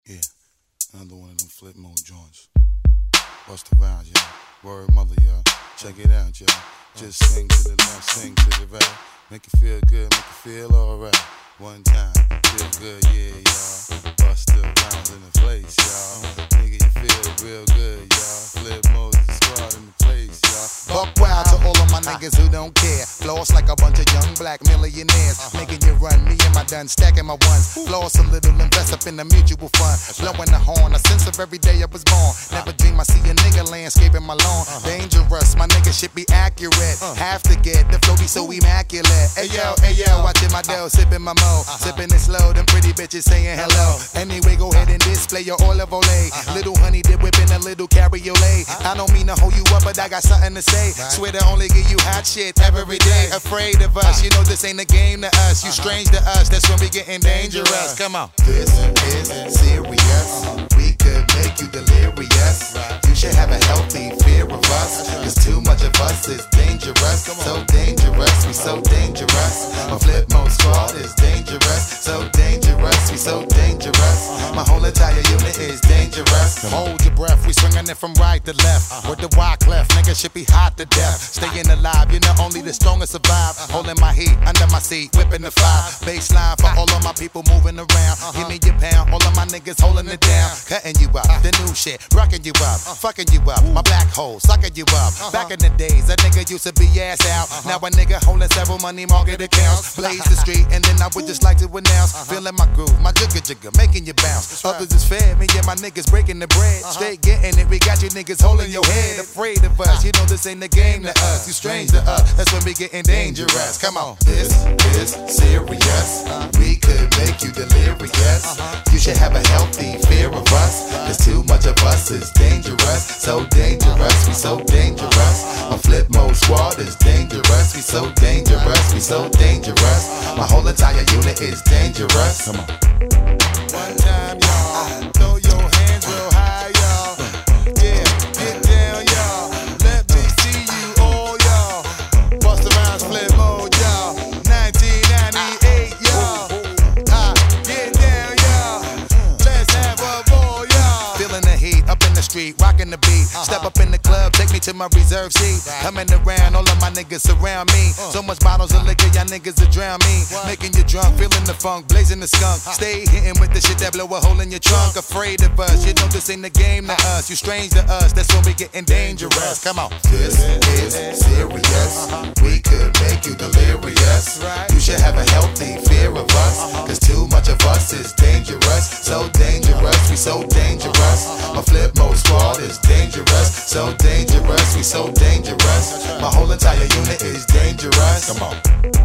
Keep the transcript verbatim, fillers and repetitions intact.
Yeah, another one of them flip mode joints. Bust the rhymes, y'all. Word mother, y'all. Check it out, y'all. Just sing to the left, sing to the right. Make you feel good, make you feel alright. One time, feel good, yeah, y'all. Bust the rhymes in the place, y'all. Nigga, you feel real good, y'all. Flip mode, the squad in the place, y'all. Buck wild to all of my niggas who don't care. Floss like a bunch of young black millionaires. Making you run, me and my done stacking my ones. Floss a little, invest up in the mutual fund. Blowing the horn, a sense of every day I was born. Never dream I see a nigga landscaping my lawn. Dangerous, my nigga should be accurate. Have to get the flow be so immaculate. Hey yo, hey yo, watching my dough, sipping my mo. Sipping it slow, them pretty bitches saying hello. Anyway, go ahead and display your olive oil. Little honey dip whipping a little cabriolet. I don't mean to hold you up, but I got something to say. Swear to only give you hot shit every day. Afraid of us, you know this ain't a game to us. You strange to us, that's when we getting dangerous. Come on. This is serious. We could make you delirious. You should have a healthy fear of us. Cause too much of us is dangerous. So dangerous, we so dangerous. My flip mode squad is dangerous. So dangerous, we so dangerous. My whole entire unit is dangerous. Hold your breath, we swinging it from right to left. With the wide cleft, nigga should be hot to death. Staying alive, you know only the strongest survive. Holding my heat under my seat, whipping the fire. Baseline for all of my people moving around. Give me your pound, all of my niggas holding it down. Cutting you up, the new shit, rocking you up, fucking you up. My black hole, sucking you up. Back in the days, a nigga used to be ass out. Now a nigga holding several money market accounts. Blaze the street, and then I would just like to announce. Feeling my groove, my jigga jigga, making you bounce. Others is fed, me and my niggas breaking the bread. Straight getting it, we got you niggas holding your head. Afraid of us, you know this ain't the game to us. You strange to us, that's when we getting dangerous. Come on. This is serious. We could make you delirious. You should have a healthy fear of us. Cause too much of us is dangerous. So dangerous, we so dangerous. My flip mode squad is dangerous. We so dangerous, we so dangerous. My whole entire unit is dangerous. Come on. One time, y'all. Throw your hands real high, y'all. Yeah, get down, y'all. Let me see you all, y'all. Bust around, flip mode, y'all. nineteen ninety-eight, y'all. Ah, get down, y'all. Let's have a ball, y'all. Feeling the heat up in the street, rocking the beat. Step up in the club, take me to my reserve seat. Coming around, all of my niggas surround me. So much bottles of liquor, y'all niggas will drown me. Making you drunk, feeling the funk, blazing the skunk. Stay hitting with the shit that blow a hole in your trunk. Afraid of us, you know this ain't the game to us. You strange to us, that's when we getting dangerous. Come on. This is serious. We could make you delirious. You should have a healthy fear of us. Cause too much of us is dangerous. So dangerous, we so dangerous. My flip mode squad is dangerous. So dangerous, we so dangerous. My whole entire unit is dangerous. Come on.